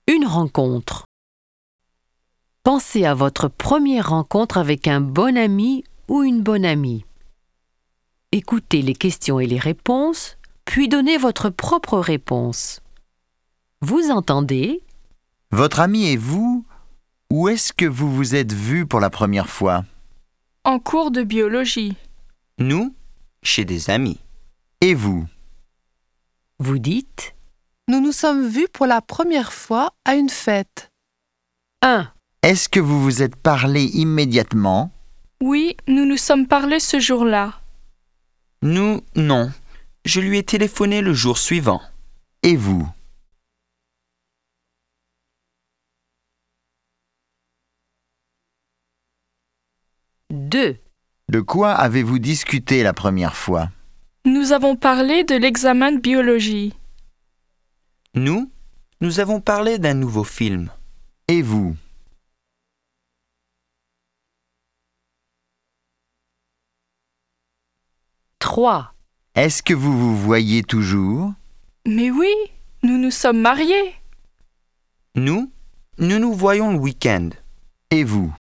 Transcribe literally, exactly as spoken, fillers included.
Une rencontre. Pensez à votre première rencontre avec un bon ami ou une bonne amie. Écoutez les questions et les réponses, puis donnez votre propre réponse. Vous entendez? Votre ami et vous, où est-ce que vous vous êtes vus pour la première fois? En cours de biologie. Nous, chez des amis. Et vous? Vous dites Nous nous sommes vus pour la première fois à une fête. un. Est-ce que vous vous êtes parlé immédiatement? Oui, nous nous sommes parlé ce jour-là. Nous, non. Je lui ai téléphoné le jour suivant. Et vous? deux. De quoi avez-vous discuté la première fois? Nous avons parlé de l'examen de biologie. Nous, nous avons parlé d'un nouveau film. Et vous? trois. Est-ce que vous vous voyez toujours? Mais oui, nous nous sommes mariés. Nous, nous nous voyons le week-end. Et vous?